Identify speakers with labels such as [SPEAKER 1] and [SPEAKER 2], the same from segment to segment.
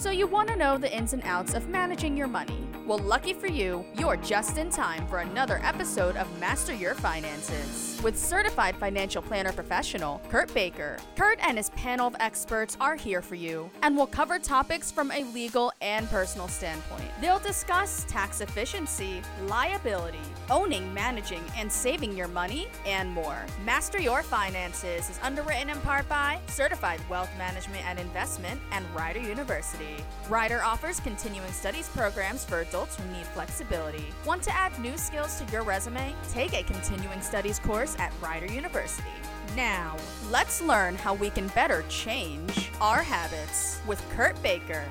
[SPEAKER 1] So you want to know the ins and outs of managing your money. Well, lucky for you, you're just in time for another episode of Master Your Finances with certified financial planner professional Kurt Baker. Kurt and his panel of experts are here for you and will cover topics from a legal and personal standpoint. They'll discuss tax efficiency, liability, owning, managing, and saving your money, and more. Master Your Finances is underwritten in part by Certified Wealth Management and Investment and Rider University. Rider offers continuing studies programs for adults who need flexibility. Want to add new skills to your resume? Take a continuing studies course at Rider University. Now, let's learn how we can better change our habits with Kurt Baker.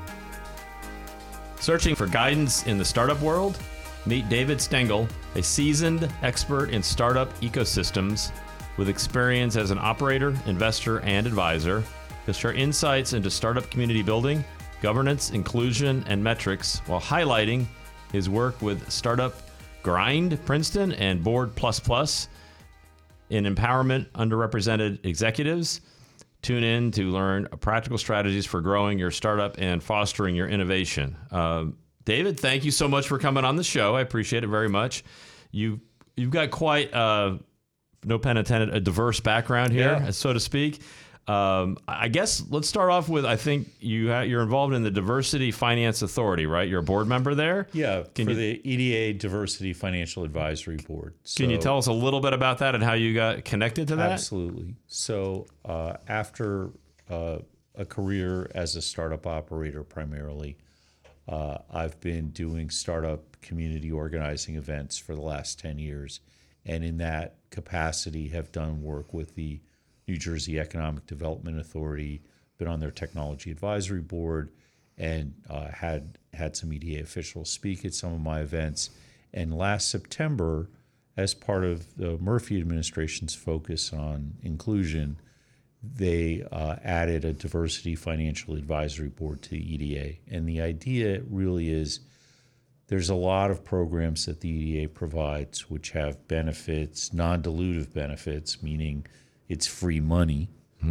[SPEAKER 2] Searching for guidance in the startup world? Meet David Stengel, a seasoned expert in startup ecosystems with experience as an operator, investor, and advisor. He'll share insights into startup community building, governance, inclusion, and metrics while highlighting his work with Startup Grind Princeton and Board Plus Plus in empowerment underrepresented executives. Tune in to learn practical strategies for growing your startup and fostering your innovation. David, thank you so much for coming on the show. I appreciate it very much. You've got quite, no pun intended, a diverse background here, so to speak. I guess let's start off with, I think you're involved in the Diversity Finance Authority, right? You're a board member there?
[SPEAKER 3] Yeah, the EDA Diversity Financial Advisory Board.
[SPEAKER 2] Can you tell us a little bit about that and how you got connected to that?
[SPEAKER 3] Absolutely. So after a career as a startup operator primarily, I've been doing startup community organizing events for the last 10 years. And in that capacity have done work with the New Jersey Economic Development Authority, been on their technology advisory board, and had some EDA officials speak at some of my events. And last September, as part of the Murphy administration's focus on inclusion, they added a diversity financial advisory board to the EDA. And the idea really is there's a lot of programs that the EDA provides which have benefits, non-dilutive benefits, meaning it's free money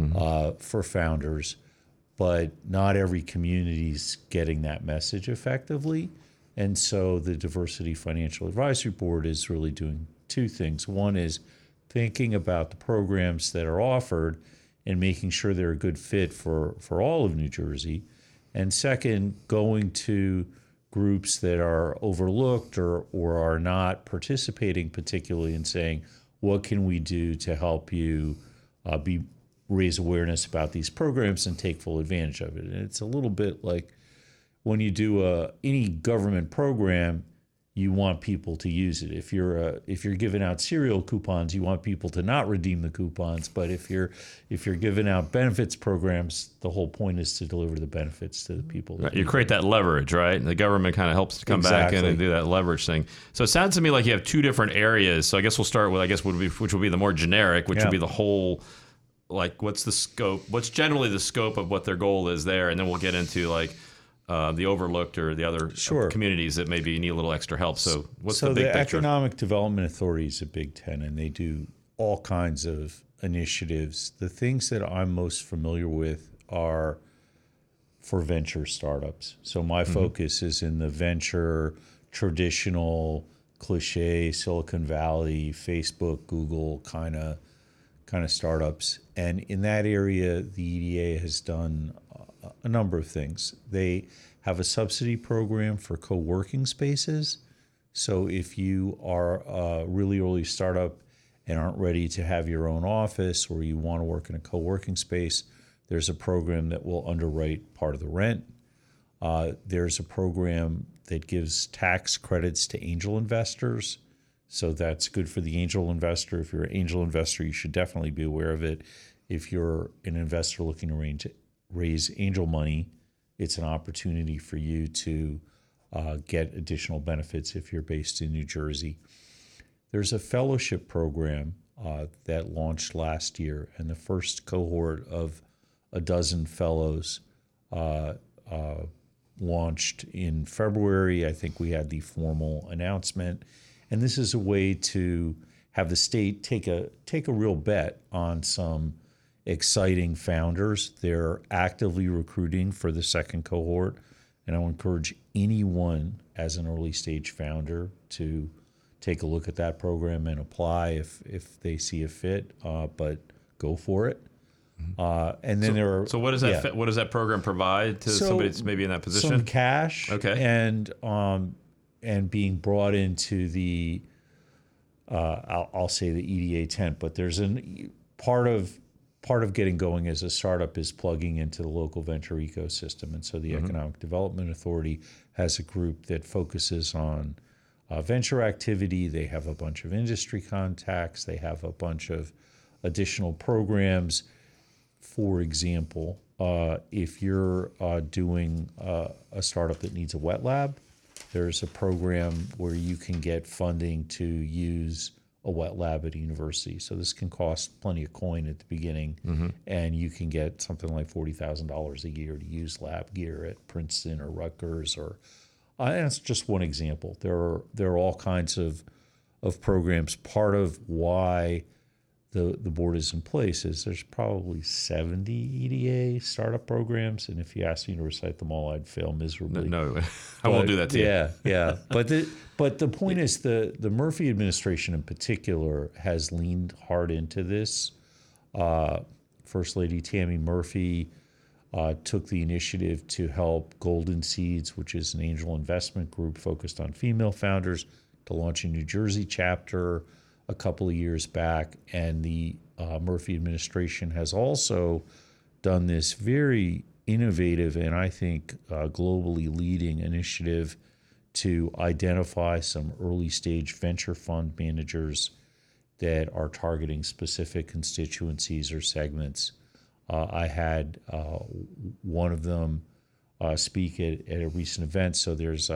[SPEAKER 3] for founders, but not every community's getting that message effectively. And so the Diversity Financial Advisory Board is really doing two things. One is thinking about the programs that are offered and making sure they're a good fit for all of New Jersey. And second, going to groups that are overlooked or are not participating particularly and saying, what can we do to help you raise awareness about these programs and take full advantage of it? And it's a little bit like when you do any government program, you want people to use it. If you're giving out cereal coupons, you want people to not redeem the coupons. But if you're giving out benefits programs, the whole point is to deliver the benefits to the people.
[SPEAKER 2] Right. You create that leverage, right? And the government kind of helps to come back in and do that leverage thing. So it sounds to me like you have two different areas. So I guess we'll start with which would be the more generic, which would be the whole, like what's the scope? What's generally the scope of what their goal is there, and then we'll get into like the overlooked or the other communities that maybe need a little extra help. So what's the big picture?
[SPEAKER 3] Economic Development Authority is a Big Ten, and they do all kinds of initiatives. The things that I'm most familiar with are for venture startups. So my focus is in the venture, traditional, cliche, Silicon Valley, Facebook, Google kind of startups. And in that area, the EDA has done a number of things. They have a subsidy program for co-working spaces. So if you are a really early startup and aren't ready to have your own office, or you want to work in a co-working space, there's a program that will underwrite part of the rent. There's a program that gives tax credits to angel investors. So that's good for the angel investor. If you're an angel investor, you should definitely be aware of it. If you're an investor looking to raise angel money, it's an opportunity for you to get additional benefits if you're based in New Jersey. There's a fellowship program that launched last year, and the first cohort of a dozen fellows launched in February. I think we had the formal announcement. And this is a way to have the state take a real bet on some exciting founders. They're actively recruiting for the second cohort, and I would encourage anyone as an early stage founder to take a look at that program and apply if they see a fit, but go for it. And then there are.
[SPEAKER 2] So what does that what does that program provide to somebody that's maybe in that position?
[SPEAKER 3] Some cash,
[SPEAKER 2] okay,
[SPEAKER 3] and being brought into the I'll say the EDA tent, but there's part of getting going as a startup is plugging into the local venture ecosystem, and so the Economic Development Authority has a group that focuses on venture activity. They have a bunch of industry contacts. They have a bunch of additional programs. For example, if you're doing a startup that needs a wet lab, there's a program where you can get funding to use a wet lab at a university. So this can cost plenty of coin at the beginning, and you can get something like $40,000 a year to use lab gear at Princeton or Rutgers. And that's just one example. There are all kinds of programs. Part of why the board is in place is there's probably 70 EDA startup programs, and if you asked me to recite them all, I'd fail miserably.
[SPEAKER 2] No, I won't do that to you.
[SPEAKER 3] Yeah. But the point is the Murphy administration in particular has leaned hard into this. First Lady Tammy Murphy took the initiative to help Golden Seeds, which is an angel investment group focused on female founders, to launch a New Jersey chapter a couple of years back, and the Murphy administration has also done this very innovative and I think globally leading initiative to identify some early stage venture fund managers that are targeting specific constituencies or segments. I had one of them speak at a recent event. So there's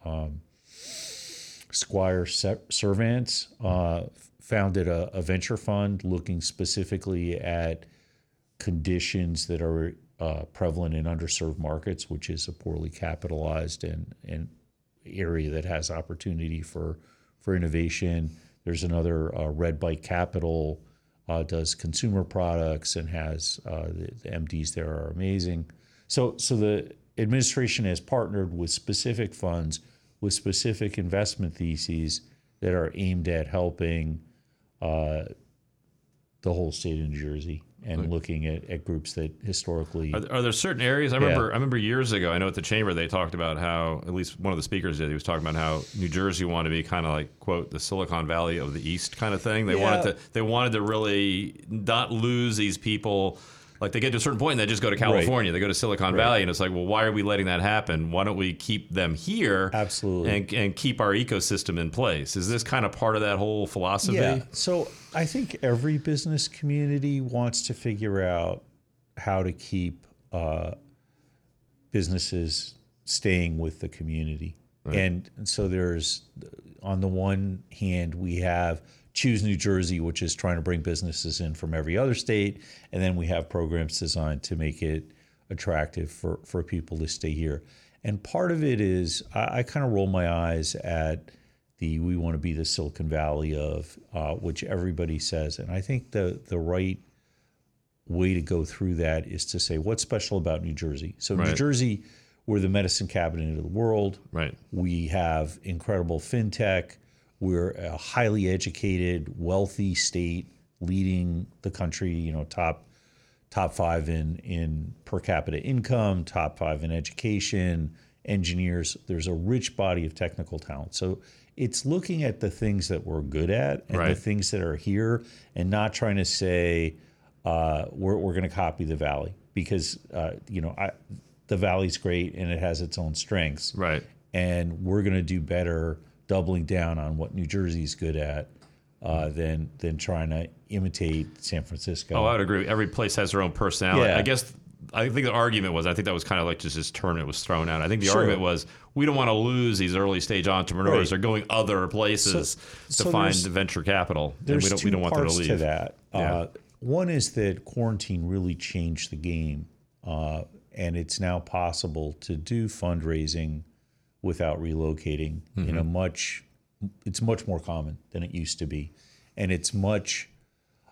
[SPEAKER 3] Squire Servants founded a venture fund looking specifically at conditions that are prevalent in underserved markets, which is a poorly capitalized and area that has opportunity for innovation. There's another, Red Bike Capital, does consumer products and has the MDs there are amazing. So the administration has partnered with specific funds with specific investment theses that are aimed at helping the whole state of New Jersey and looking at groups that historically...
[SPEAKER 2] Are there certain areas? I remember years ago, I know at the Chamber they talked about how, at least one of the speakers did, he was talking about how New Jersey wanted to be kind of like, quote, the Silicon Valley of the East kind of thing. They wanted to really not lose these people. Like they get to a certain point and they just go to California. Right. They go to Silicon Valley, and it's like, well, why are we letting that happen? Why don't we keep them here?
[SPEAKER 3] Absolutely.
[SPEAKER 2] And keep our ecosystem in place? Is this kind of part of that whole philosophy?
[SPEAKER 3] Yeah. So I think every business community wants to figure out how to keep businesses staying with the community. Right. And so there's, on the one hand, we have Choose New Jersey, which is trying to bring businesses in from every other state. And then we have programs designed to make it attractive for people to stay here. And part of it is I kind of roll my eyes at we want to be the Silicon Valley of, which everybody says. And I think the right way to go through that is to say, what's special about New Jersey? So New Jersey, we're the medicine cabinet of the world. Right. We have incredible fintech. We're a highly educated, wealthy state leading the country, top 5 in per capita income, top 5 in education, engineers. There's a rich body of technical talent. So it's looking at the things that we're good at and the things that are here, and not trying to say we're going to copy the Valley, because the Valley's great and it has its own strengths. Right. And we're going to do better doubling down on what New Jersey's good at than trying to imitate San Francisco.
[SPEAKER 2] Oh, I would agree. Every place has their own personality. Yeah. I think the argument was, I think that was kind of like just this term that was thrown out. I think the argument was, we don't want to lose these early stage entrepreneurs. Right. They're going other places to find venture capital.
[SPEAKER 3] There's
[SPEAKER 2] and we don't want them to leave.
[SPEAKER 3] Two parts to that. One is that quarantine really changed the game, and it's now possible to do fundraising without relocating it's much more common than it used to be. And it's much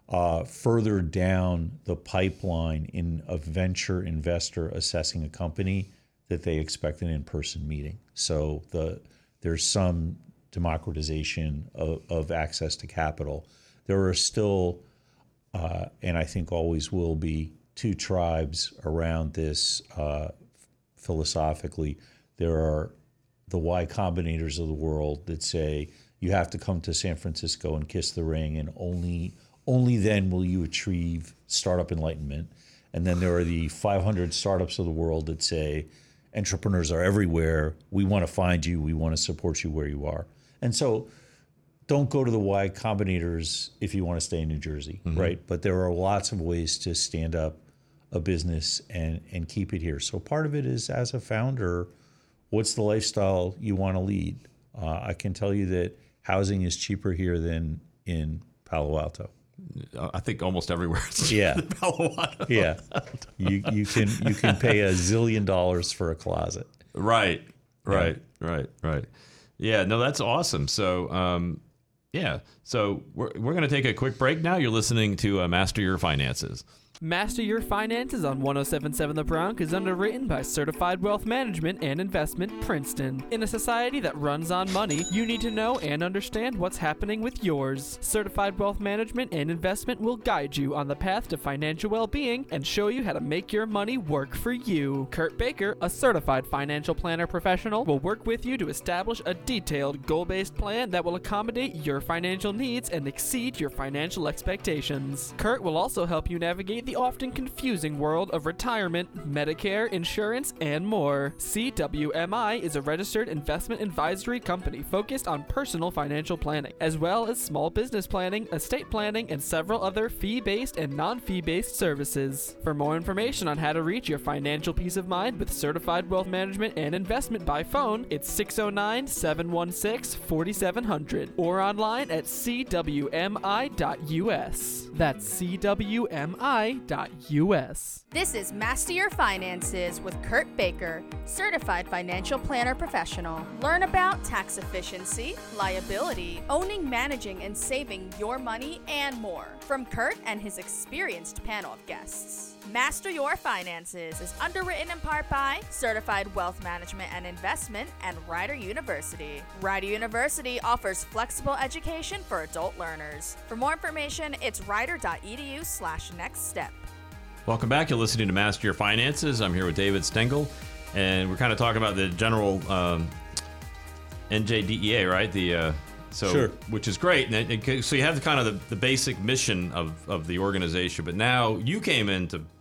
[SPEAKER 3] further down the pipeline in a venture investor assessing a company that they expect an in-person meeting. So there's some democratization of access to capital. There are still, and I think always will be, two tribes around this philosophically. There are the Y Combinators of the world that say you have to come to San Francisco and kiss the ring, and only then will you achieve startup enlightenment. And then there are the 500 startups of the world that say entrepreneurs are everywhere. We want to find you. We want to support you where you are. And so don't go to the Y Combinators if you want to stay in New Jersey, right? But there are lots of ways to stand up a business and keep it here. So part of it is, as a founder, what's the lifestyle you want to lead? I can tell you that housing is cheaper here than in Palo Alto.
[SPEAKER 2] I think almost everywhere.
[SPEAKER 3] Yeah.
[SPEAKER 2] Palo Alto.
[SPEAKER 3] Yeah. You can pay $1 zillion for a closet.
[SPEAKER 2] Right. Yeah, no, that's awesome. So, so we're going to take a quick break now. You're listening to Master Your Finances.
[SPEAKER 4] Master Your Finances on 107.7 The Bronx is underwritten by Certified Wealth Management and Investment, Princeton. In a society that runs on money, you need to know and understand what's happening with yours. Certified Wealth Management and Investment will guide you on the path to financial well-being and show you how to make your money work for you. Kurt Baker, a certified financial planner professional, will work with you to establish a detailed, goal-based plan that will accommodate your financial needs and exceed your financial expectations. Kurt will also help you navigate the often confusing world of retirement, Medicare, insurance, and more. CWMI is a registered investment advisory company focused on personal financial planning, as well as small business planning, estate planning, and several other fee-based and non-fee-based services. For more information on how to reach your financial peace of mind with Certified Wealth Management and Investment by phone, it's 609-716-4700 or online at cwmi.us. That's cwmi.us.
[SPEAKER 1] This is Master Your Finances with Kurt Baker, certified financial planner professional. Learn about tax efficiency, liability, owning, managing, and saving your money, and more from Kurt and his experienced panel of guests. Master Your Finances is underwritten in part by Certified Wealth Management and Investment and Rider University. Rider University offers flexible education for adult learners. For more information, it's rider.edu/nextstep.
[SPEAKER 2] Welcome back. You're listening to Master Your Finances. I'm here with David Stengel, and we're kind of talking about the general NJDEA, right?
[SPEAKER 3] Sure.
[SPEAKER 2] Which is great. And so you have kind of the basic mission of the organization, but now you came in to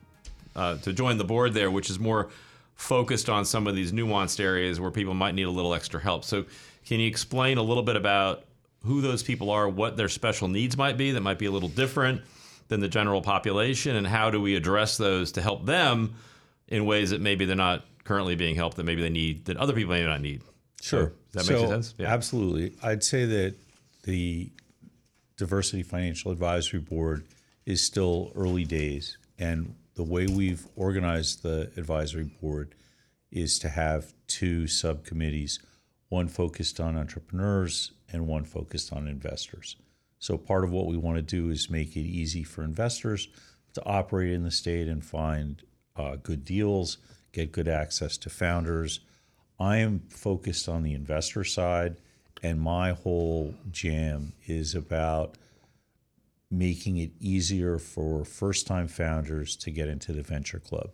[SPEAKER 2] join the board there, which is more focused on some of these nuanced areas where people might need a little extra help. So can you explain a little bit about who those people are, what their special needs might be that might be a little different than the general population, and how do we address those to help them in ways that maybe they're not currently being helped, that maybe they need, that other people may not need?
[SPEAKER 3] Sure.
[SPEAKER 2] Does that make sense?
[SPEAKER 3] Yeah. Absolutely. I'd say that the Diversity Financial Advisory Board is still early days, and the way we've organized the advisory board is to have two subcommittees, one focused on entrepreneurs and one focused on investors. So part of what we want to do is make it easy for investors to operate in the state and find good deals, get good access to founders. I am focused on the investor side, and my whole jam is about making it easier for first-time founders to get into the venture club.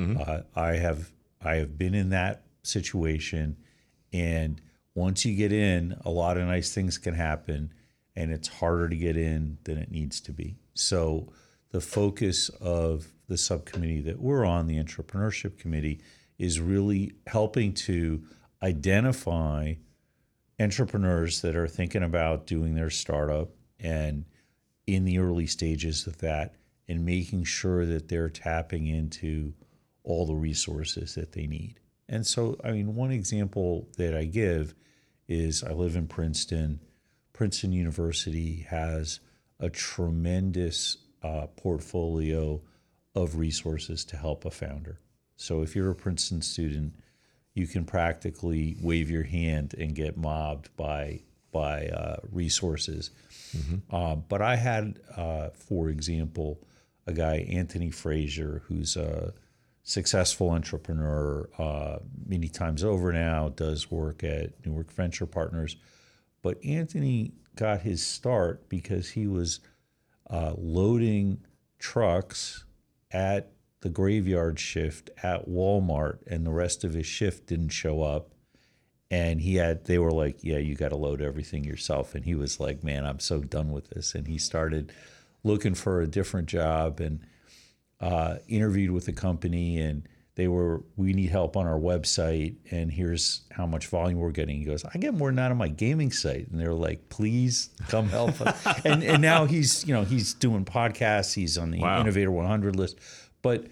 [SPEAKER 3] I have been in that situation, and once you get in, a lot of nice things can happen, and it's harder to get in than it needs to be. So the focus of the subcommittee that we're on, the Entrepreneurship Committee, is really helping to identify entrepreneurs that are thinking about doing their startup and in the early stages of that, and making sure that they're tapping into all the resources that they need. And so, I mean, one example that I give is I live in Princeton. Princeton University has a tremendous portfolio of resources to help a founder. So if you're a Princeton student, you can practically wave your hand and get mobbed by by resources. But I had, for example, a guy, Anthony Frazier, who's a successful entrepreneur many times over now, does work at Newark Venture Partners. But Anthony got his start because he was loading trucks at the graveyard shift at Walmart, and the rest of his shift didn't show up. And they were like, yeah, you got to load everything yourself. And he was like, man, I'm so done with this. And he started looking for a different job and interviewed with the company, and we need help on our website, and here's how much volume we're getting. He goes, I get more than that on my gaming site. And they're like, please come help us. and now he's doing podcasts. He's on the Innovator 100 list. But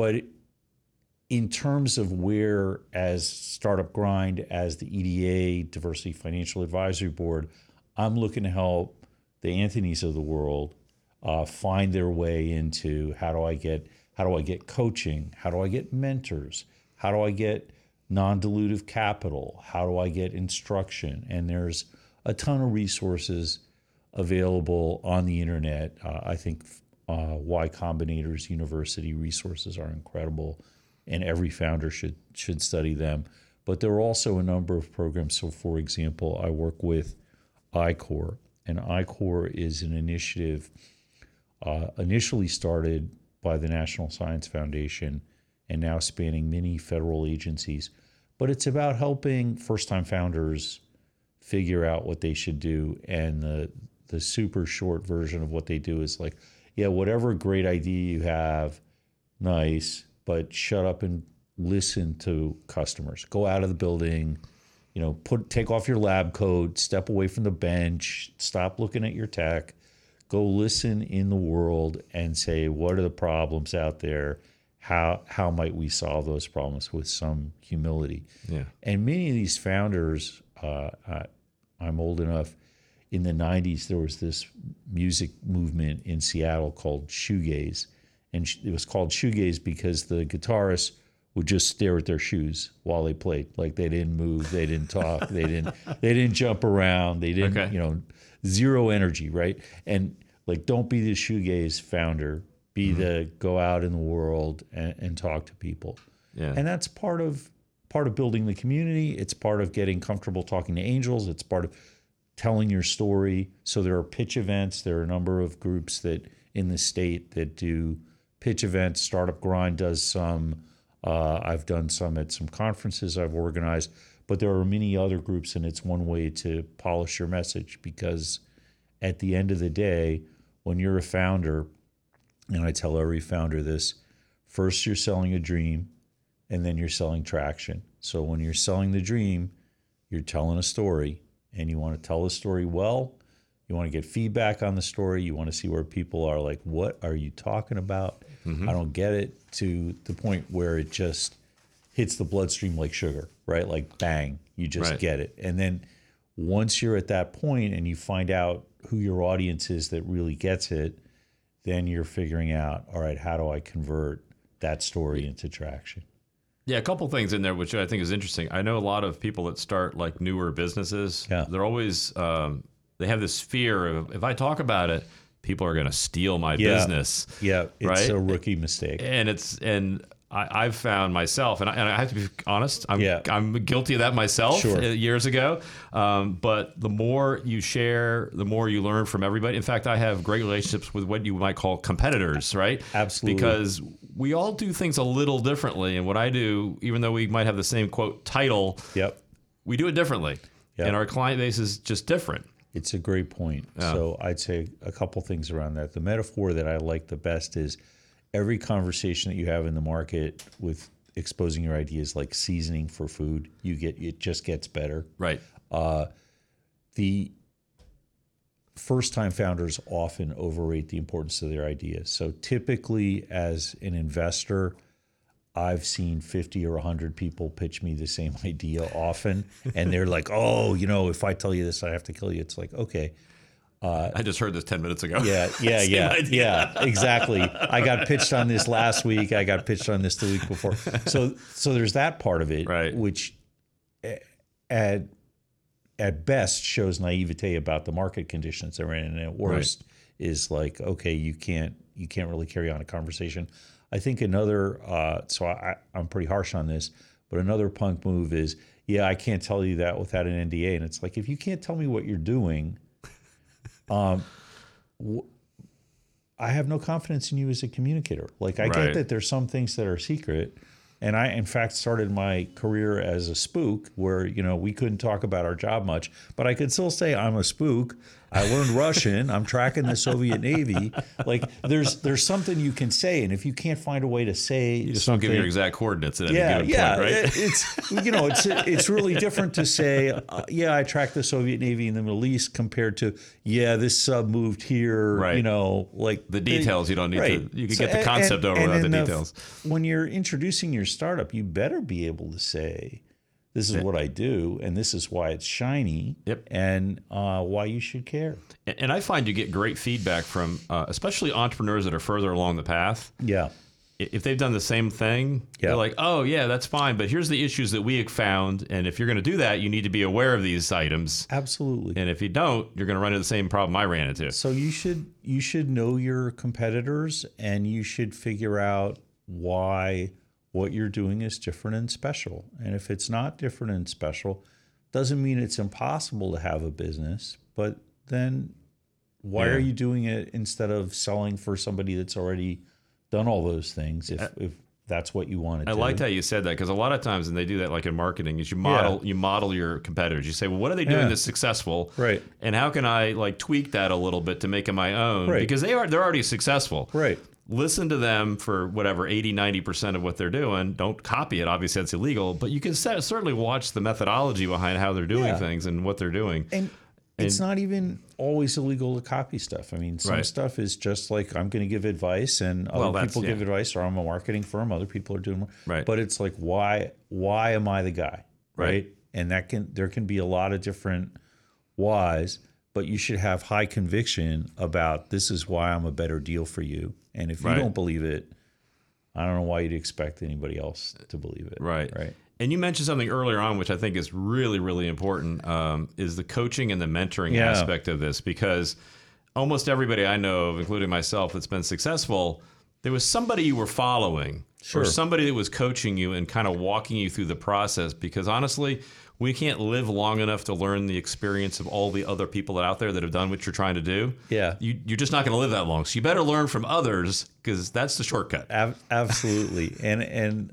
[SPEAKER 3] in terms of where, as Startup Grind, as the EDA, Diversity Financial Advisory Board, I'm looking to help the Anthonys of the world find their way into how do I get coaching? How do I get mentors? How do I get non-dilutive capital? How do I get instruction? And there's a ton of resources available on the internet. I think Y Combinator's university resources are incredible, and every founder should study them. But there are also a number of programs. So, for example, I work with I-Corps, and I-Corps is an initiative initially started by the National Science Foundation and now spanning many federal agencies. But it's about helping first-time founders figure out what they should do. And the super short version of what they do is like, yeah, whatever great idea you have, nice, but shut up and listen to customers. Go out of the building, take off your lab coat, step away from the bench, stop looking at your tech, go listen in the world and say, what are the problems out there? How might we solve those problems with some humility? Yeah. And many of these founders, I'm old enough, in the 90s, there was this music movement in Seattle called shoegaze. And it was called shoegaze because the guitarists would just stare at their shoes while they played. Like they didn't move, they didn't talk, they didn't jump around, they didn't, zero energy, right? And like, don't be the shoegaze founder. Be the go out in the world and talk to people. Yeah. And that's part of building the community. It's part of getting comfortable talking to angels. It's part of telling your story. So there are pitch events. There are a number of groups that in the state that do pitch events. Startup Grind does some. I've done some at some conferences I've organized. But there are many other groups, and it's one way to polish your message, because at the end of the day, when you're a founder, and I tell every founder this, first you're selling a dream, and then you're selling traction. So when you're selling the dream, you're telling a story, and you want to tell the story well. You want to get feedback on the story. You want to see where people are like, what are you talking about? I don't get it, to the point where it just hits the bloodstream like sugar, right? Like bang, you just get it. And then once you're at that point and you find out who your audience is that really gets it, then you're figuring out, all right, how do I convert that story into traction?
[SPEAKER 2] Yeah, a couple things in there, which I think is interesting. I know a lot of people that start like newer businesses. Yeah. They're always, they have this fear of, if I talk about it, people are going to steal my business. Yeah,
[SPEAKER 3] it's a rookie mistake.
[SPEAKER 2] And I've found myself, and I have to be honest, I'm guilty of that myself years ago. But the more you share, the more you learn from everybody. In fact, I have great relationships with what you might call competitors, right?
[SPEAKER 3] Absolutely.
[SPEAKER 2] Because we all do things a little differently. And what I do, even though we might have the same, quote, title, we do it differently. Yep. And our client base is just different.
[SPEAKER 3] It's a great point. Yeah. So I'd say a couple things around that. The metaphor that I like the best is every conversation that you have in the market with exposing your ideas, like seasoning for food, it just gets better.
[SPEAKER 2] Right.
[SPEAKER 3] The first-time founders often overrate the importance of their ideas. So typically, as an investor, I've seen 50 or 100 people pitch me the same idea often, and they're like, "Oh, if I tell you this, I have to kill you." It's like, okay.
[SPEAKER 2] I just heard this 10 minutes ago.
[SPEAKER 3] Yeah, exactly. I got pitched on this last week. I got pitched on this the week before. So there's that part of it,
[SPEAKER 2] right,
[SPEAKER 3] which at best shows naivete about the market conditions they're in, and at worst is like, okay, you can't really carry on a conversation. I think another, I'm pretty harsh on this, but another punk move is, yeah, I can't tell you that without an NDA. And it's like, if you can't tell me what you're doing, I have no confidence in you as a communicator. Like, I get that there's some things that are secret. And I, in fact, started my career as a spook where, we couldn't talk about our job much, but I could still say I'm a spook. I learned Russian. I'm tracking the Soviet Navy. Like, there's something you can say. And if you can't find a way to say
[SPEAKER 2] you just don't give your exact coordinates at any given point, right?
[SPEAKER 3] It's really different to say, I tracked the Soviet Navy in the Middle East compared to, this sub moved here, like
[SPEAKER 2] the details you don't need to, you can get the concept over without the details.
[SPEAKER 3] When you're introducing your startup, you better be able to say, this is what I do, and this is why it's shiny, and why you should care.
[SPEAKER 2] And I find you get great feedback from especially entrepreneurs that are further along the path.
[SPEAKER 3] Yeah.
[SPEAKER 2] If they've done the same thing, they're like, oh, yeah, that's fine, but here's the issues that we have found, and if you're going to do that, you need to be aware of these items.
[SPEAKER 3] Absolutely.
[SPEAKER 2] And if you don't, you're going to run into the same problem I ran into.
[SPEAKER 3] So you should know your competitors, and you should figure out why what you're doing is different and special. And if it's not different and special, doesn't mean it's impossible to have a business, but then why are you doing it instead of selling for somebody that's already done all those things if that's what you want to do?
[SPEAKER 2] I liked how you said that, because a lot of times, and they do that like in marketing, is you model your competitors. You say, well, what are they doing that's successful?
[SPEAKER 3] Right.
[SPEAKER 2] And how can I like tweak that a little bit to make it my own?
[SPEAKER 3] Right.
[SPEAKER 2] Because they're already successful.
[SPEAKER 3] Right.
[SPEAKER 2] Listen to them for whatever 80-90% of what they're doing. Don't copy it. Obviously, that's illegal. But you can certainly watch the methodology behind how they're doing things and what they're doing.
[SPEAKER 3] And it's not even always illegal to copy stuff. I mean, some stuff is just like, I'm going to give advice, and other people give advice, or I'm a marketing firm. Other people are doing more.
[SPEAKER 2] Right.
[SPEAKER 3] But it's like, why am I the guy? Right. And there can be a lot of different whys, but you should have high conviction about, this is why I'm a better deal for you. And if you don't believe it, I don't know why you'd expect anybody else to believe it.
[SPEAKER 2] Right.
[SPEAKER 3] Right.
[SPEAKER 2] And you mentioned something earlier on, which I think is really, really important, is the coaching and the mentoring aspect of this. Because almost everybody I know of, including myself, that's been successful, there was somebody you were following or somebody that was coaching you and kind of walking you through the process. Because honestly, we can't live long enough to learn the experience of all the other people out there that have done what you're trying to do. Yeah. You're just not going to live that long. So you better learn from others, because that's the shortcut.
[SPEAKER 3] Absolutely. And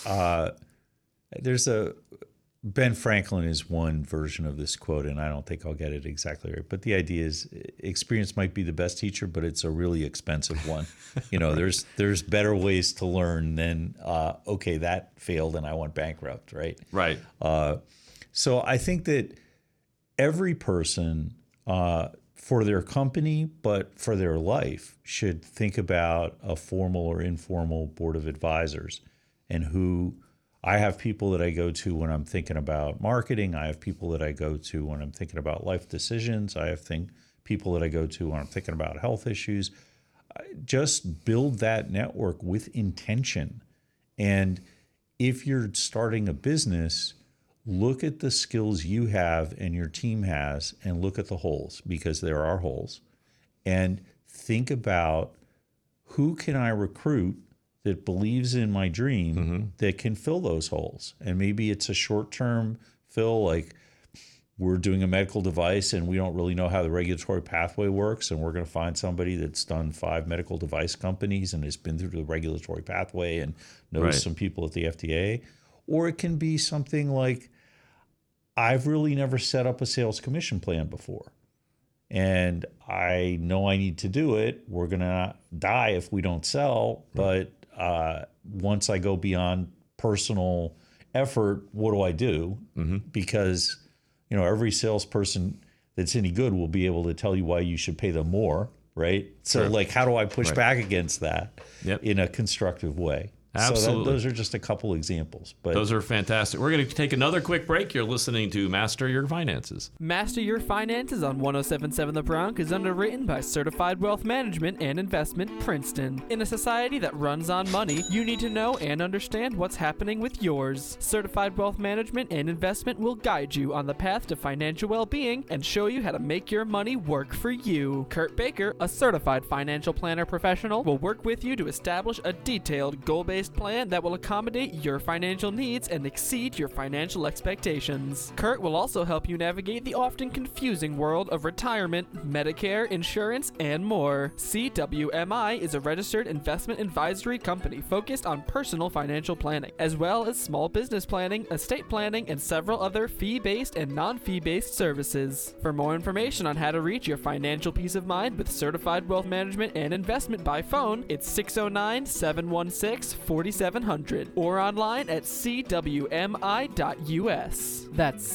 [SPEAKER 3] there's Ben Franklin is one version of this quote, and I don't think I'll get it exactly right. But the idea is, experience might be the best teacher, but it's a really expensive one. There's better ways to learn than, okay, that failed and I went bankrupt, right?
[SPEAKER 2] Right.
[SPEAKER 3] So I think that every person, for their company, but for their life, should think about a formal or informal board of advisors. And who I have people that I go to when I'm thinking about marketing. I have people that I go to when I'm thinking about life decisions. I have people that I go to when I'm thinking about health issues. Just build that network with intention. And if you're starting a business, look at the skills you have and your team has, and look at the holes, because there are holes, and think about, who can I recruit that believes in my dream that can fill those holes. And maybe it's a short-term fill, like we're doing a medical device and we don't really know how the regulatory pathway works, and we're going to find somebody that's done 5 medical device companies and has been through the regulatory pathway and knows some people at the FDA. Or it can be something like, I've really never set up a sales commission plan before, and I know I need to do it. We're going to die if we don't sell, but once I go beyond personal effort, what do I do? Because every salesperson that's any good will be able to tell you why you should pay them more, right? So like, how do I push back against that in a constructive way?
[SPEAKER 2] Absolutely.
[SPEAKER 3] So those are just a couple examples. But
[SPEAKER 2] Those are fantastic. We're going to take another quick break. You're listening to Master Your Finances.
[SPEAKER 4] Master Your Finances on 1077 The Bronx is underwritten by Certified Wealth Management and Investment Princeton. In a society that runs on money, you need to know and understand what's happening with yours. Certified Wealth Management and Investment will guide you on the path to financial well-being and show you how to make your money work for you. Kurt Baker, a certified financial planner professional, will work with you to establish a detailed, goal-based plan that will accommodate your financial needs and exceed your financial expectations. Kurt will also help you navigate the often confusing world of retirement, Medicare, insurance, and more. CWMI is a registered investment advisory company focused on personal financial planning, as well as small business planning, estate planning, and several other fee-based and non-fee-based services. For more information on how to reach your financial peace of mind with Certified Wealth Management and Investment by phone, it's 609-716-4700 or online at cwmi.us. That's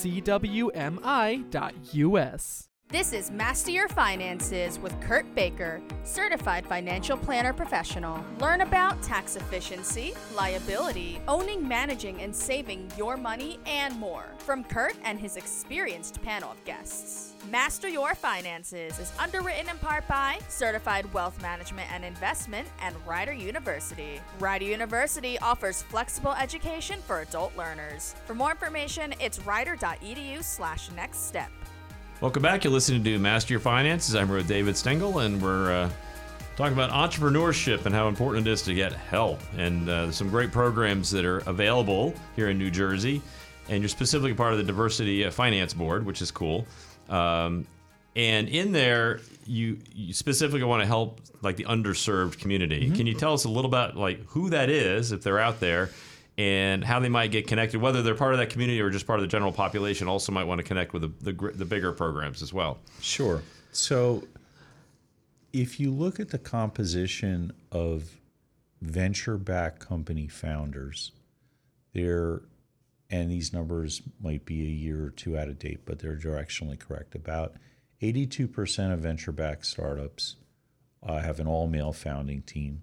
[SPEAKER 4] cwmi.us.
[SPEAKER 1] This is Master Your Finances with Kurt Baker, certified financial planner professional. Learn about tax efficiency, liability, owning, managing, and saving your money, and more from Kurt and his experienced panel of guests. Master Your Finances is underwritten in part by Certified Wealth Management and Investment and Rider University. Rider University offers flexible education for adult learners. For more information, it's rider.edu/nextstep.
[SPEAKER 2] Welcome back. You're listening to Master Your Finances. I'm with David Stengel, and we're talking about entrepreneurship and how important it is to get help. And there's some great programs that are available here in New Jersey. And you're specifically part of the Diversity Finance Board, which is cool. And in there, you specifically want to help like the underserved community. Mm-hmm. Can you tell us a little about like who that is, if they're out there, and how they might get connected, whether they're part of that community or just part of the general population, also might want to connect with the bigger programs as well?
[SPEAKER 3] Sure. So if you look at the composition of venture-backed company founders, and these numbers might be a year or two out of date, but they're directionally correct. About 82% of venture-backed startups have an all-male founding team.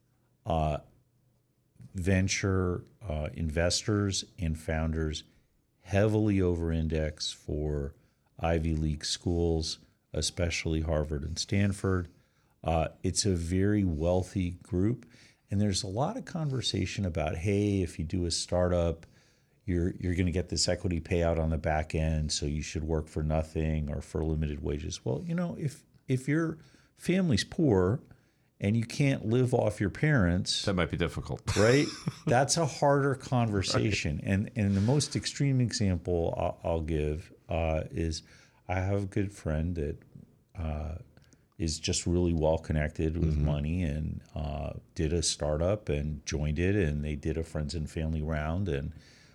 [SPEAKER 3] Venture investors and founders heavily over-index for Ivy League schools, especially Harvard and Stanford. It's a very wealthy group, and there's a lot of conversation about, hey, if you do a startup, you're going to get this equity payout on the back end, so you should work for nothing or for limited wages. Well, you know, if your family's poor and you can't live off your parents,
[SPEAKER 2] that might be difficult,
[SPEAKER 3] right? That's a harder conversation. Right. And the most extreme example I'll give is I have a good friend that is just really well connected with money and did a startup and joined it, and they did a friends and family round, and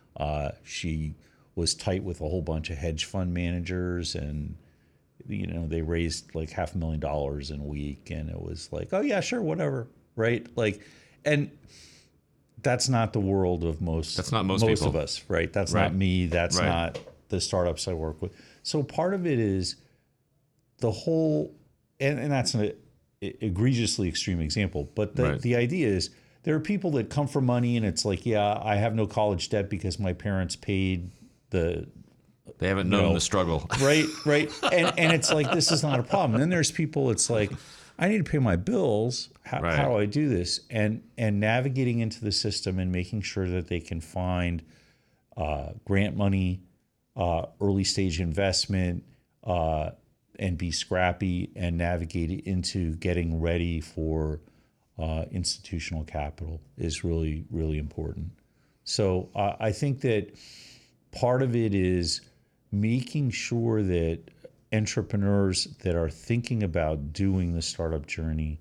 [SPEAKER 3] she was tight with a whole bunch of hedge fund managers, and you know, they raised like $500,000 in a week, and it was like, oh yeah, sure, whatever, right? Like, and that's not the world of most. That's not most people. Of us, right? That's right. Not me. That's right. Not the startups I work with. So part of it is the whole, and that's an egregiously extreme example, but the idea is there are people that come for money, and it's like, yeah, I have no college debt because my parents paid the.
[SPEAKER 2] They haven't known the struggle.
[SPEAKER 3] Right. And it's like, this is not a problem. And then there's people, it's like, I need to pay my bills. How do I do this? And navigating into the system and making sure that they can find grant money, early stage investment, and be scrappy and navigate into getting ready for institutional capital is really, really important. So I think that part of it is making sure that entrepreneurs that are thinking about doing the startup journey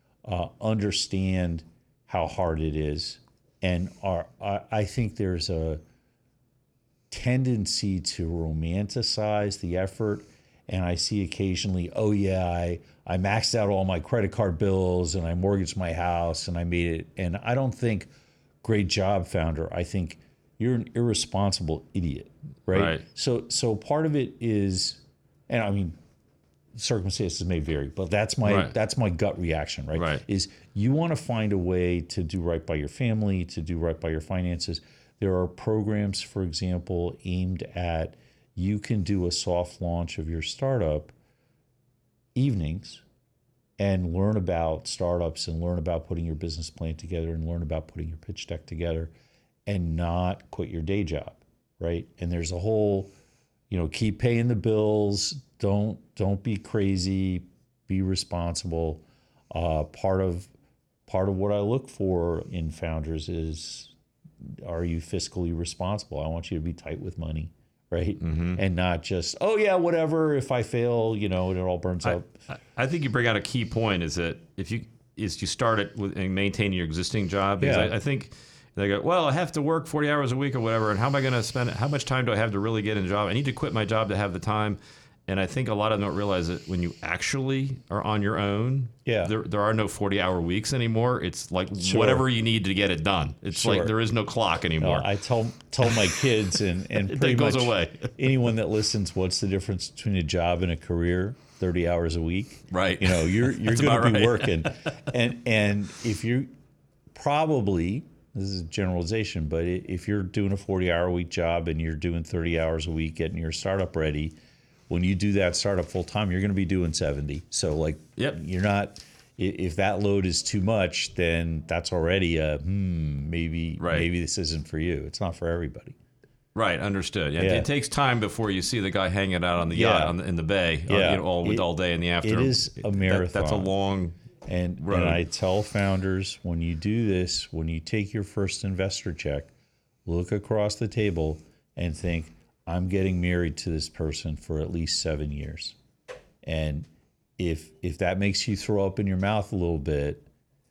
[SPEAKER 3] understand how hard it is. And I think there's a tendency to romanticize the effort. And I see occasionally, oh yeah, I maxed out all my credit card bills and I mortgaged my house and I made it. And I don't think, great job, founder. I think you're an irresponsible idiot, right? So part of it is, and I mean, circumstances may vary, but that's my gut reaction, right?
[SPEAKER 2] Right.
[SPEAKER 3] Is you want to find a way to do right by your family, to do right by your finances. There are programs, for example, aimed at you can do a soft launch of your startup evenings and learn about startups and learn about putting your business plan together and learn about putting your pitch deck together and not quit your day job, right? And there's a whole, keep paying the bills, don't be crazy, be responsible. Part of what I look for in founders is, are you fiscally responsible? I want you to be tight with money, right? Mm-hmm. And not just, oh yeah, whatever. If I fail, it all burns up.
[SPEAKER 2] I think you bring out a key point is that if you start it with and maintaining your existing job, because I think they go, well, I have to work 40 hours a week or whatever, and how am I going to spend it? How much time do I have to really get in a job? I need to quit my job to have the time. And I think a lot of them don't realize that when you actually are on your own, there are no 40-hour weeks anymore. It's like whatever you need to get it done. It's like there is no clock anymore.
[SPEAKER 3] I tell my kids and pretty
[SPEAKER 2] goes
[SPEAKER 3] much
[SPEAKER 2] away.
[SPEAKER 3] Anyone that listens, what's the difference between a job and a career? 30 hours a week.
[SPEAKER 2] Right.
[SPEAKER 3] You're going to be working. And if you probably, this is a generalization, but if you're doing a 40-hour a week job and you're doing 30 hours a week getting your startup ready, when you do that startup full time, you're going to be doing 70. So you're not, if that load is too much, then that's already maybe this isn't for you. It's not for everybody.
[SPEAKER 2] Right, understood. It takes time before you see the guy hanging out on the yacht in the bay, all day in the afternoon.
[SPEAKER 3] It is a marathon.
[SPEAKER 2] That's a long
[SPEAKER 3] road. And I tell founders, when you do this, when you take your first investor check, look across the table and think, I'm getting married to this person for at least 7 years. And if that makes you throw up in your mouth a little bit,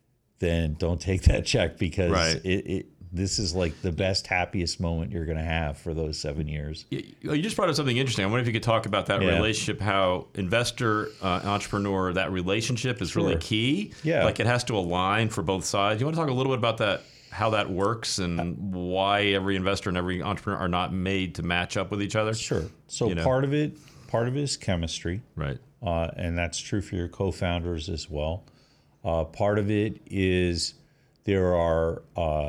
[SPEAKER 3] then don't take that check, because this is like the best, happiest moment you're going to have for those 7 years.
[SPEAKER 2] You just brought up something interesting. I wonder if you could talk about that relationship, how investor, entrepreneur, that relationship is really key. Yeah. Like it has to align for both sides. You want to talk a little bit about that, how that works and why every investor and every entrepreneur are not made to match up with each other? Sure.
[SPEAKER 3] So part of it is chemistry.
[SPEAKER 2] Right.
[SPEAKER 3] And that's true for your co-founders as well. Part of it is there are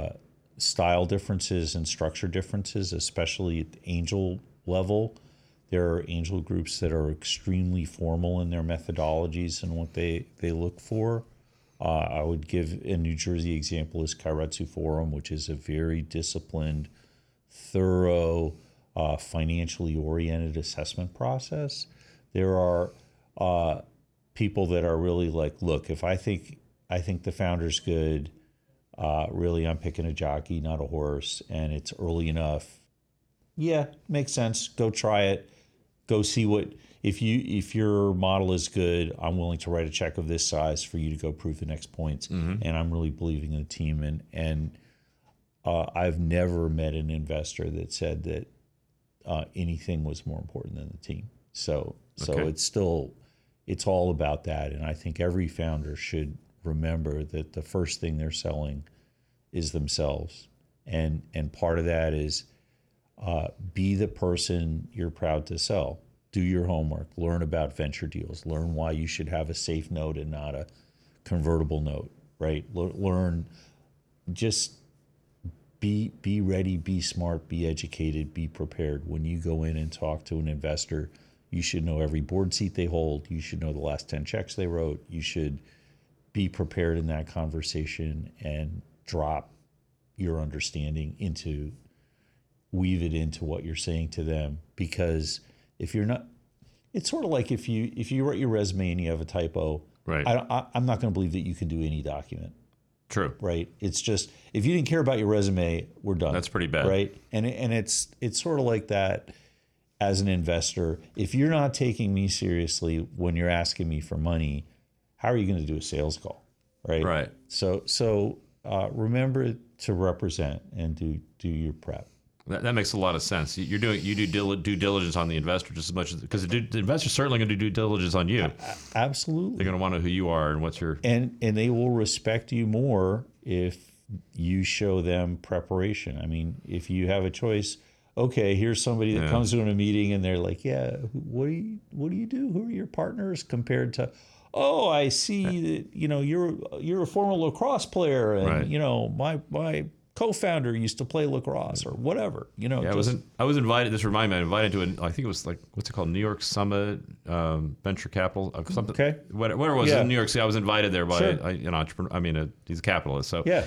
[SPEAKER 3] style differences and structure differences, especially at the angel level. There are angel groups that are extremely formal in their methodologies and what they look for. I would give a New Jersey example is Keiretsu Forum, which is a very disciplined, thorough, financially oriented assessment process. There are people that are really like, look, if I think the founder's good, really I'm picking a jockey, not a horse, and it's early enough. Yeah, makes sense. Go try it. Go see what. If your model is good, I'm willing to write a check of this size for you to go prove the next points. Mm-hmm. And I'm really believing in the team. And I've never met an investor that said that anything was more important than the team. So it's all about that. And I think every founder should remember that the first thing they're selling is themselves. And part of that is be the person you're proud to sell. Do your homework, learn about venture deals, learn why you should have a safe note and not a convertible note, right? Learn, just be ready, be smart, be educated, be prepared. When you go in and talk to an investor, you should know every board seat they hold. You should know the last 10 checks they wrote. You should be prepared in that conversation and drop your understanding weave it into what you're saying to them, because if you're not, it's sort of like if you write your resume and you have a typo,
[SPEAKER 2] right?
[SPEAKER 3] I'm not going to believe that you can do any document.
[SPEAKER 2] True.
[SPEAKER 3] Right. It's just, if you didn't care about your resume, we're done.
[SPEAKER 2] That's pretty bad.
[SPEAKER 3] Right. And it's sort of like that as an investor. If you're not taking me seriously when you're asking me for money, how are you going to do a sales call? Right.
[SPEAKER 2] Right.
[SPEAKER 3] So remember to represent and do your prep.
[SPEAKER 2] That makes a lot of sense. You do due diligence on the investor just as much as, because the investor's certainly going to do due diligence on you.
[SPEAKER 3] Absolutely.
[SPEAKER 2] They're going to want to know who you are and what's your...
[SPEAKER 3] And they will respect you more if you show them preparation. I mean, if you have a choice okay, here's somebody that comes to a meeting and they're like, yeah, what do you do? Who are your partners compared to? Oh, I see that you're a former lacrosse player, and my co-founder used to play lacrosse or whatever.
[SPEAKER 2] I was invited. This reminded me. I was invited to I think it was like, what's it called, New York Summit Venture Capital, something. Okay, whatever it was in New York City. I was invited there by an entrepreneur. He's a capitalist. So
[SPEAKER 3] yeah.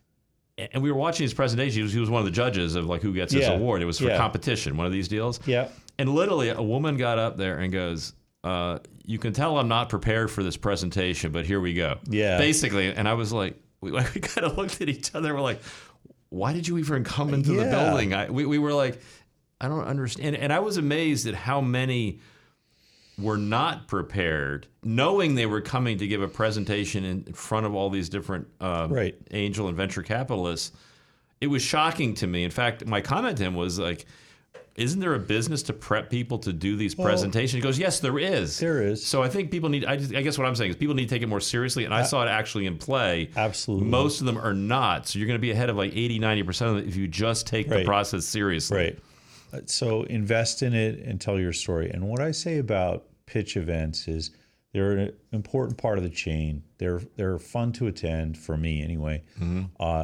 [SPEAKER 2] And we were watching his presentation. He was one of the judges of like who gets this award. It was for competition, one of these deals.
[SPEAKER 3] Yeah.
[SPEAKER 2] And literally, a woman got up there and goes, "You can tell I'm not prepared for this presentation, but here we go."
[SPEAKER 3] Yeah.
[SPEAKER 2] Basically, and I was like, we kind of looked at each other. We're like, why did you even come into the building? We were like, I don't understand. And I was amazed at how many were not prepared, knowing they were coming to give a presentation in front of all these different angel and venture capitalists. It was shocking to me. In fact, my comment to him was like, isn't there a business to prep people to do these presentations? He goes, yes, there is.
[SPEAKER 3] There is.
[SPEAKER 2] So I think people need, I guess what I'm saying is people need to take it more seriously. And I saw it actually in play.
[SPEAKER 3] Absolutely.
[SPEAKER 2] Most of them are not. So you're going to be ahead of like 80, 90% of it if you just take the process seriously.
[SPEAKER 3] Right. So invest in it and tell your story. And what I say about pitch events is they're an important part of the chain. They're fun to attend, for me anyway. Mm-hmm.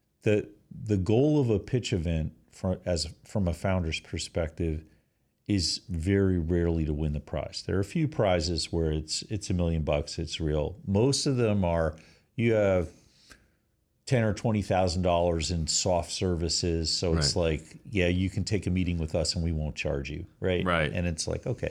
[SPEAKER 3] The goal of a pitch event from a founder's perspective is very rarely to win the prize. There are a few prizes where it's $1 million, it's real. Most of them are, you have $10,000 or $20,000 in soft services, so it's like, yeah, you can take a meeting with us and we won't charge you, right?
[SPEAKER 2] Right.
[SPEAKER 3] And it's like, okay,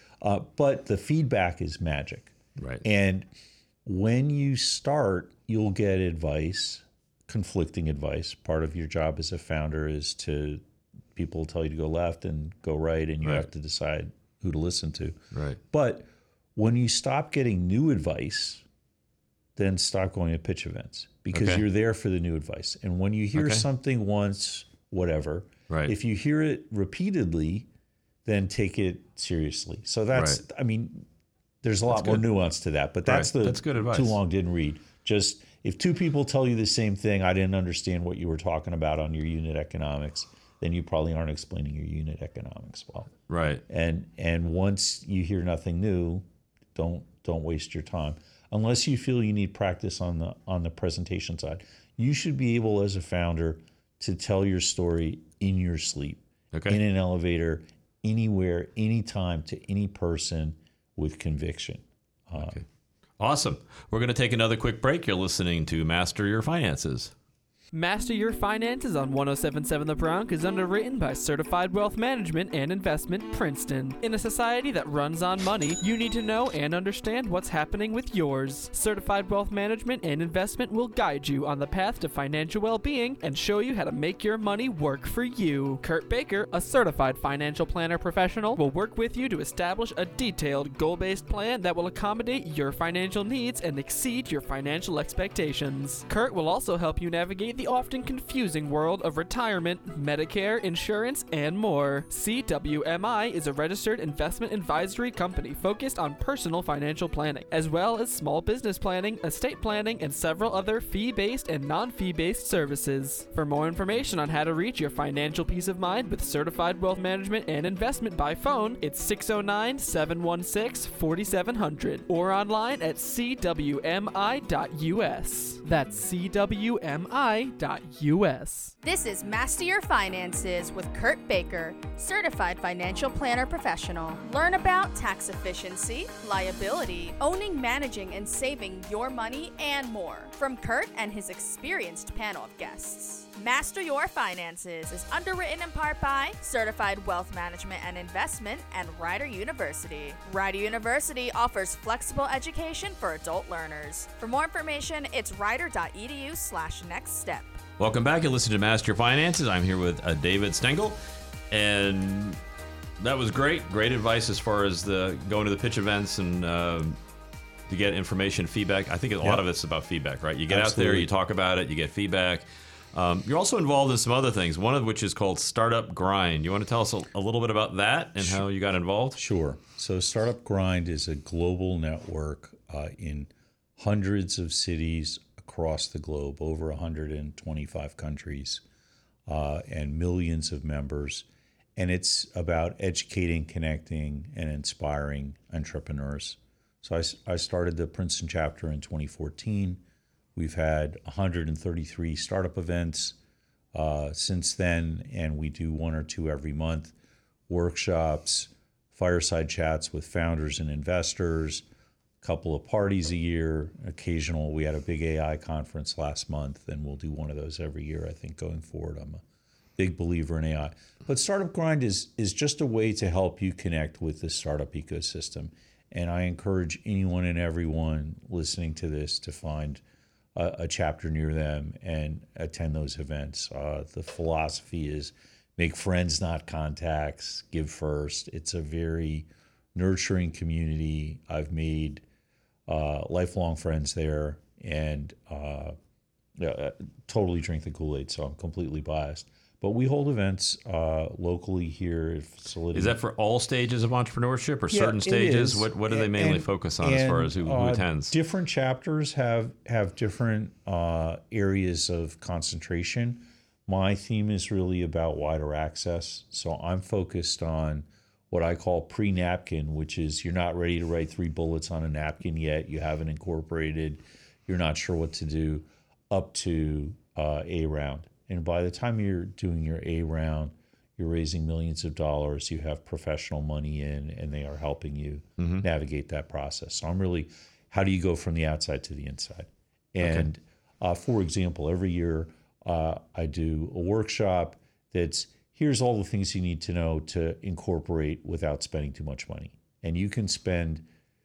[SPEAKER 3] but the feedback is magic,
[SPEAKER 2] right?
[SPEAKER 3] And when you start, you'll get advice. Conflicting advice. Part of your job as a founder is people tell you to go left and go right, and you have to decide who to listen to.
[SPEAKER 2] Right.
[SPEAKER 3] But when you stop getting new advice, then stop going to pitch events, because you're there for the new advice. And when you hear something once, whatever, if you hear it repeatedly, then take it seriously. So that's, I mean, there's a lot more nuance to that, but that's
[SPEAKER 2] good advice.
[SPEAKER 3] Too long didn't read. Just, if two people tell you the same thing, I didn't understand what you were talking about on your unit economics, then you probably aren't explaining your unit economics well.
[SPEAKER 2] Right.
[SPEAKER 3] And once you hear nothing new, don't waste your time. Unless you feel you need practice on the presentation side. You should be able, as a founder, to tell your story in your sleep, in an elevator, anywhere, anytime, to any person with conviction.
[SPEAKER 2] Awesome. We're going to take another quick break. You're listening to Master Your Finances.
[SPEAKER 4] Master Your Finances on 107.7 The Bronx is underwritten by Certified Wealth Management and Investment, Princeton. In a society that runs on money, you need to know and understand what's happening with yours. Certified Wealth Management and Investment will guide you on the path to financial well-being and show you how to make your money work for you. Kurt Baker, a certified financial planner professional, will work with you to establish a detailed, goal-based plan that will accommodate your financial needs and exceed your financial expectations. Kurt will also help you navigate the often confusing world of retirement, Medicare, insurance, and more. CWMI is a registered investment advisory company focused on personal financial planning, as well as small business planning, estate planning, and several other fee-based and non-fee-based services. For more information on how to reach your financial peace of mind with Certified Wealth Management and Investment by phone, it's 609-716-4700 or online at cwmi.us. That's cwmi.us.
[SPEAKER 1] This is Master Your Finances with Kurt Baker, certified financial planner professional. Learn about tax efficiency, liability, owning, managing, and saving your money, and more from Kurt and his experienced panel of guests. Master Your Finances is underwritten in part by Certified Wealth Management and Investment and Rider University. Rider University offers flexible education for adult learners. For more information, it's rider.edu/nextstep.
[SPEAKER 2] Welcome back. You listen to Master Your Finances. I'm here with David Stengel, and that was great. Great advice as far as going to the pitch events and to get information, feedback. I think a lot of it's about feedback, right? You get out there, you talk about it, you get feedback. You're also involved in some other things, one of which is called Startup Grind. You want to tell us a little bit about that and how you got involved?
[SPEAKER 3] Sure. So Startup Grind is a global network in hundreds of cities across the globe, over 125 countries. and millions of members. And it's about educating, connecting, and inspiring entrepreneurs. So I started the Princeton chapter in 2014. We've had 133 startup events since then, and we do 1 or 2 every month, workshops, fireside chats with founders and investors, a couple of parties a year, occasional. We had a big AI conference last month, and we'll do one of those every year, I think, going forward. I'm a big believer in AI. But Startup Grind is just a way to help you connect with the startup ecosystem. And I encourage anyone and everyone listening to this to find a chapter near them and attend those events. The philosophy is make friends, not contacts, give first. It's a very nurturing community. I've made lifelong friends there, and totally drink the Kool-Aid, so I'm completely biased. But we hold events locally here at facility.
[SPEAKER 2] Is that for all stages of entrepreneurship or certain stages? What do they mainly focus on as far as who attends?
[SPEAKER 3] Different chapters have different areas of concentration. My theme is really about wider access. So I'm focused on what I call pre-napkin, which is you're not ready to write 3 bullets on a napkin yet. You haven't incorporated. You're not sure what to do, up to A round. And by the time you're doing your A round, you're raising millions of dollars. You have professional money in, and they are helping you navigate that process. So I'm really, how do you go from the outside to the inside? And for example, every year I do a workshop that's, here's all the things you need to know to incorporate without spending too much money. And you can spend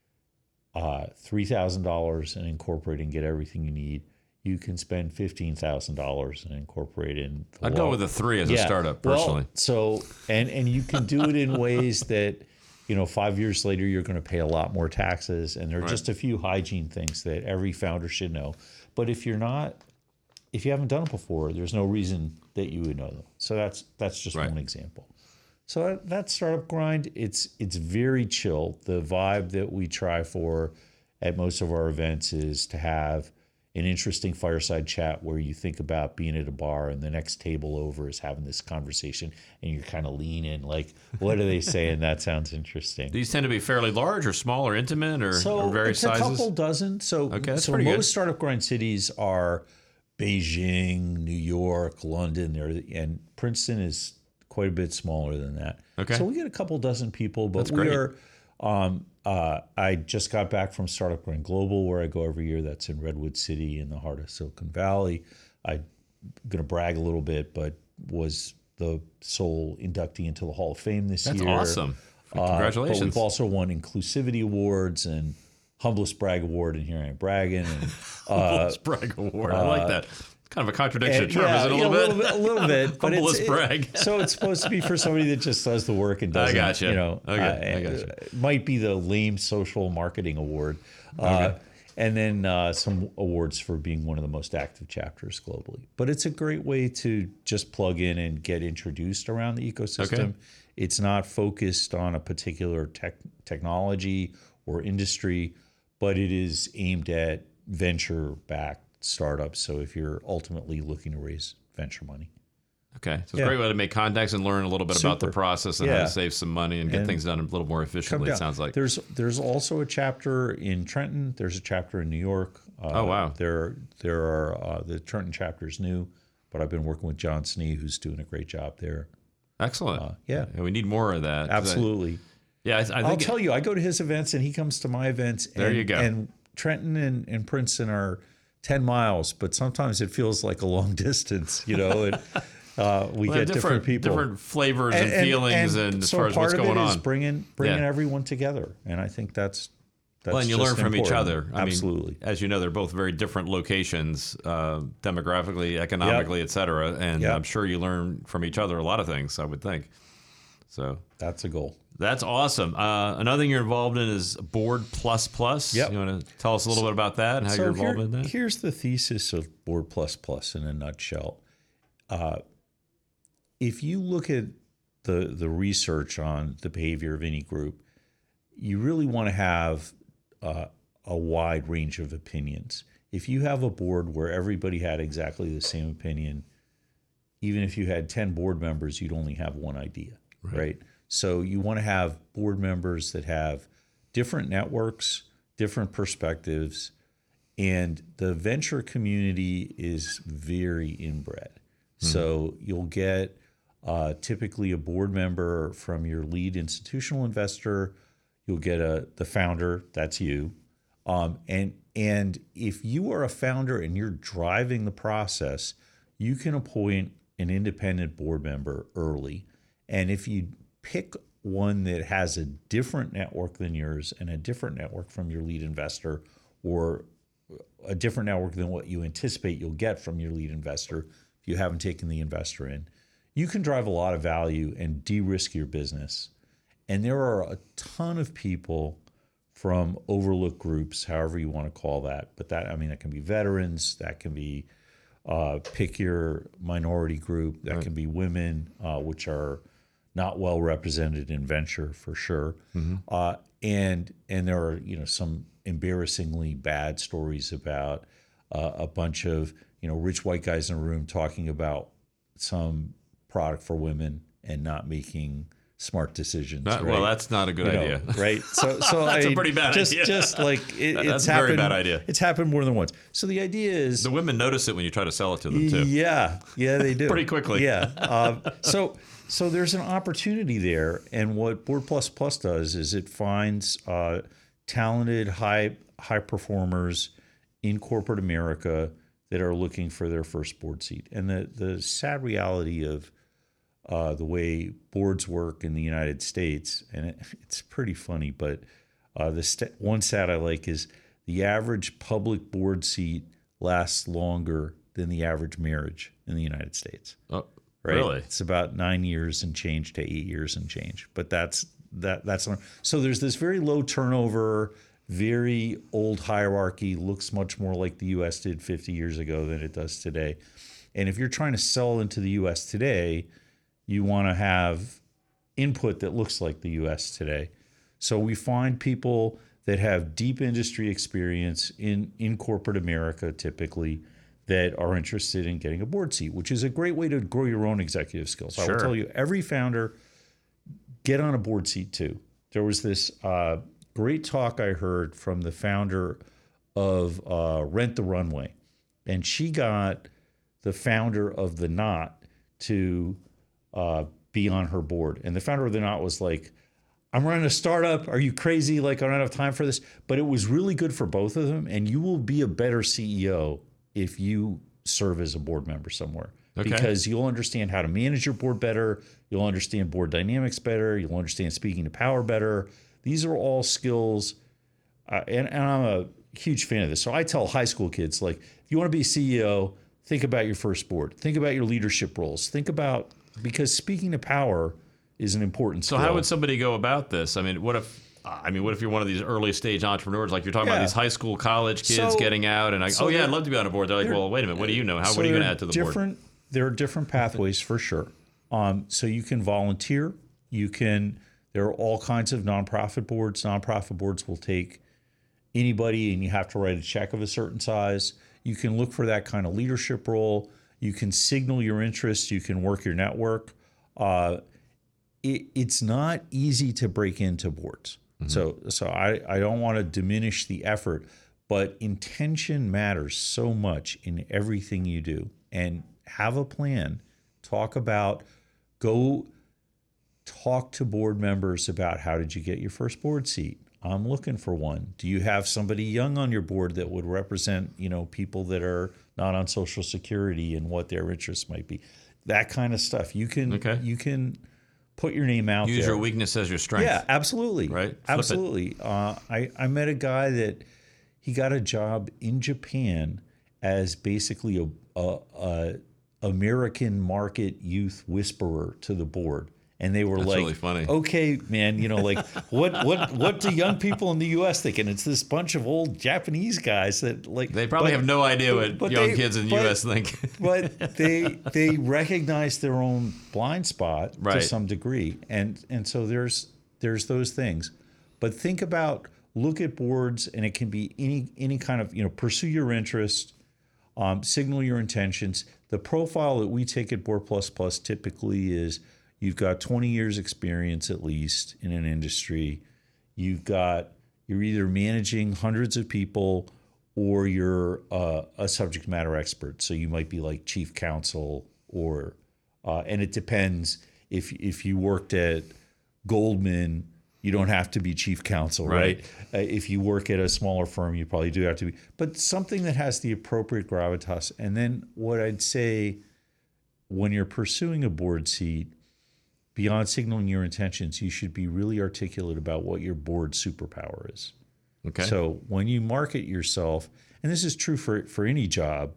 [SPEAKER 3] $3,000 and incorporate and get everything you need. You can spend $15,000 and incorporate in.
[SPEAKER 2] I'd go with a 3 as a startup, personally.
[SPEAKER 3] Well, so and you can do it in ways that, 5 years later you're going to pay a lot more taxes, and there are just a few hygiene things that every founder should know. But if you haven't done it before, there's no reason that you would know them. So that's just one example. So that Startup Grind, it's very chill. The vibe that we try for at most of our events is to have an interesting fireside chat where you think about being at a bar and the next table over is having this conversation and you're kind of leaning like, what are they saying? That sounds interesting.
[SPEAKER 2] These tend to be fairly large or small or intimate or various sizes?
[SPEAKER 3] So it's a couple dozen. So
[SPEAKER 2] that's
[SPEAKER 3] so
[SPEAKER 2] pretty
[SPEAKER 3] most
[SPEAKER 2] good.
[SPEAKER 3] Startup Grind cities are Beijing, New York, London, and Princeton is quite a bit smaller than that.
[SPEAKER 2] Okay.
[SPEAKER 3] So we get a couple dozen people, but
[SPEAKER 2] That's great.
[SPEAKER 3] I just got back from Startup Grind Global, where I go every year. That's in Redwood City in the heart of Silicon Valley. I'm going to brag a little bit, but was the sole inductee into the Hall of Fame this year.
[SPEAKER 2] That's awesome. Congratulations.
[SPEAKER 3] But we've also won Inclusivity Awards and Humblest Brag Award, and here I am bragging. And,
[SPEAKER 2] Humblest Brag Award. I like that. Kind of a contradiction term, is it a little bit?
[SPEAKER 3] A little bit. But
[SPEAKER 2] Humblest brag.
[SPEAKER 3] So it's supposed to be for somebody that just does the work and doesn't,
[SPEAKER 2] I gotcha.
[SPEAKER 3] It might be the lame social marketing award. And then some awards for being one of the most active chapters globally. But it's a great way to just plug in and get introduced around the ecosystem.
[SPEAKER 2] Okay.
[SPEAKER 3] It's not focused on a particular technology or industry, but it is aimed at venture-backed startups. So if you're ultimately looking to raise venture money.
[SPEAKER 2] Okay. So it's a great way to make contacts and learn a little bit about the process and how to save some money and get things done a little more efficiently, it sounds like.
[SPEAKER 3] There's also a chapter in Trenton. There's a chapter in New York.
[SPEAKER 2] Oh, wow.
[SPEAKER 3] There are the Trenton chapter is new, but I've been working with John Snee, who's doing a great job there.
[SPEAKER 2] Excellent.
[SPEAKER 3] Yeah.
[SPEAKER 2] We need more of that.
[SPEAKER 3] Absolutely.
[SPEAKER 2] I think
[SPEAKER 3] I'll tell you, I go to his events and he comes to my events.
[SPEAKER 2] There you go.
[SPEAKER 3] And Trenton and Princeton are 10 miles, but sometimes it feels like a long distance, and we get different people.
[SPEAKER 2] Different flavors and feelings and as far as what's going on.
[SPEAKER 3] So part of it is bringing everyone together. And I think that's
[SPEAKER 2] and you learn from each other.
[SPEAKER 3] Absolutely.
[SPEAKER 2] As you know, they're both very different locations, demographically, economically, et cetera. And I'm sure you learn from each other a lot of things, I would think. So
[SPEAKER 3] that's a goal.
[SPEAKER 2] That's awesome. Another thing you're involved in is Board++.
[SPEAKER 3] Yep.
[SPEAKER 2] You want to tell us a little bit about that and how you're involved in that?
[SPEAKER 3] Here's the thesis of Board++ in a nutshell. If you look at the research on the behavior of any group, you really want to have a wide range of opinions. If you have a board where everybody had exactly the same opinion, even if you had 10 board members, you'd only have one idea, right? So you want to have board members that have different networks, different perspectives, and the venture community is very inbred. So you'll get typically a board member from your lead institutional investor. You'll get the founder, that's you. And if you are a founder and you're driving the process, you can appoint an independent board member early. And if you pick one that has a different network than yours and a different network from your lead investor, or a different network than what you anticipate you'll get from your lead investor if you haven't taken the investor in, you can drive a lot of value and de-risk your business. And there are a ton of people from overlooked groups, however you want to call that. But that can be veterans, that can be pick your minority group, that can be women, which are not well represented in venture for sure. And there are some embarrassingly bad stories about a bunch of rich white guys in a room talking about some product for women and not making smart decisions. Right?
[SPEAKER 2] Well, that's not a good idea,
[SPEAKER 3] right? So
[SPEAKER 2] that's a pretty bad idea.
[SPEAKER 3] Just like
[SPEAKER 2] it's a very bad idea.
[SPEAKER 3] It's happened more than once. So the idea is
[SPEAKER 2] the women notice it when you try to sell it to them too.
[SPEAKER 3] Yeah, they do
[SPEAKER 2] pretty quickly.
[SPEAKER 3] Yeah. So there's an opportunity there, and what Board Plus Plus does is it finds talented high performers in corporate America that are looking for their first board seat. And the sad reality of the way boards work in the United States, and it's pretty funny, but one stat I like is the average public board seat lasts longer than the average marriage in the United States.
[SPEAKER 2] Oh,
[SPEAKER 3] right?
[SPEAKER 2] Really?
[SPEAKER 3] It's about 9 years and change to 8 years and change. But that's so there's this very low turnover, very old hierarchy, looks much more like the U.S. did 50 years ago than it does today. And if you're trying to sell into the U.S. today, you want to have input that looks like the U.S. today. So we find people that have deep industry experience in corporate America typically that are interested in getting a board seat, which is a great way to grow your own executive skills.
[SPEAKER 2] Sure.
[SPEAKER 3] I will tell you, every founder, get on a board seat too. There was this great talk I heard from the founder of Rent the Runway, and she got the founder of The Knot to be on her board. And the founder of The Knot was like, I'm running a startup. Are you crazy? Like, I don't have time for this. But it was really good for both of them. And you will be a better CEO if you serve as a board member somewhere. Okay. Because you'll understand how to manage your board better. You'll understand board dynamics better. You'll understand speaking to power better. These are all skills. And I'm a huge fan of this. So I tell high school kids, like, if you want to be a CEO, think about your first board. Think about your leadership roles. Because speaking to power is an important skill.
[SPEAKER 2] So how would somebody go about this? I mean, what if you're one of these early stage entrepreneurs, like you're talking about these high school, college kids getting out and I'd love to be on a board. They're like, well, wait a minute, what do you know? What are you going to add to the board?
[SPEAKER 3] There are different pathways for sure. So you can volunteer. There are all kinds of nonprofit boards. Nonprofit boards will take anybody and you have to write a check of a certain size. You can look for that kind of leadership role. You can signal your interest. You can work your network. It's not easy to break into boards. Mm-hmm. So I don't want to diminish the effort, but intention matters so much in everything you do. And have a plan. Go talk to board members about how did you get your first board seat? I'm looking for one. Do you have somebody young on your board that would represent, people that are not on Social Security and what their interests might be? That kind of stuff. You can put your name out there.
[SPEAKER 2] Use your weakness as your strength.
[SPEAKER 3] Yeah, absolutely.
[SPEAKER 2] Right?
[SPEAKER 3] Absolutely. I met a guy that he got a job in Japan as basically a American market youth whisperer to the board. And they were
[SPEAKER 2] That's
[SPEAKER 3] like,
[SPEAKER 2] really funny.
[SPEAKER 3] Okay, man, what do young people in the U.S. think? And it's this bunch of old Japanese guys that
[SPEAKER 2] they probably have no idea what young kids in the U.S. think.
[SPEAKER 3] But they recognize their own blind spot to some degree, and so there's those things. But look at boards, and it can be any kind of pursue your interest. Signal your intentions. The profile that we take at Board Plus Plus typically is you've got 20 years experience at least in an industry. You're either managing hundreds of people or you're a subject matter expert. So you might be like chief counsel or, and it depends. If you worked at Goldman, you don't have to be chief counsel, right? If you work at a smaller firm, you probably do have to be. But something that has the appropriate gravitas. And then what I'd say, when you're pursuing a board seat, beyond signaling your intentions, you should be really articulate about what your board superpower is.
[SPEAKER 2] Okay.
[SPEAKER 3] So when you market yourself, and this is true for any job,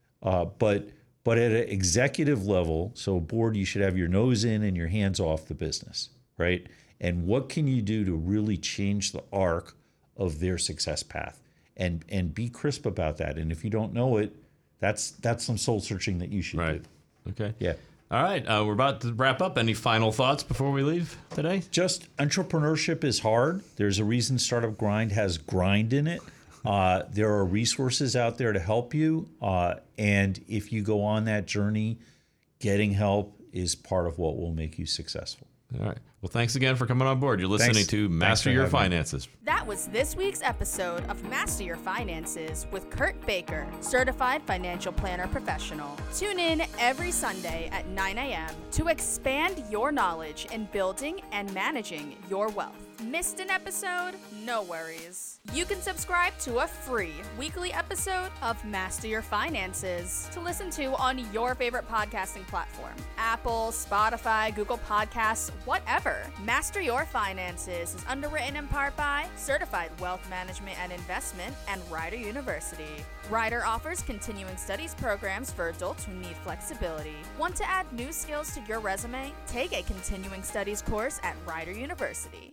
[SPEAKER 3] but at an executive level, so a board, you should have your nose in and your hands off the business, right? And what can you do to really change the arc of their success path? And be crisp about that. And if you don't know it, that's some soul searching that you should do.
[SPEAKER 2] Okay.
[SPEAKER 3] Yeah.
[SPEAKER 2] All right. We're about to wrap up. Any final thoughts before we leave today?
[SPEAKER 3] Just entrepreneurship is hard. There's a reason Startup Grind has grind in it. There are resources out there to help you. And if you go on that journey, getting help is part of what will make you successful.
[SPEAKER 2] All right. Well, thanks again for coming on board. You're listening to Master Your Finances.
[SPEAKER 1] That was this week's episode of Master Your Finances with Kurt Baker, Certified Financial Planner Professional. Tune in every Sunday at 9 a.m. to expand your knowledge in building and managing your wealth. Missed an episode? No worries. You can subscribe to a free weekly episode of Master Your Finances to listen to on your favorite podcasting platform. Apple, Spotify, Google Podcasts, whatever. Master Your Finances is underwritten in part by Certified Wealth Management and Investment and Rider University. Rider offers continuing studies programs for adults who need flexibility. Want to add new skills to your resume? Take a continuing studies course at Rider University.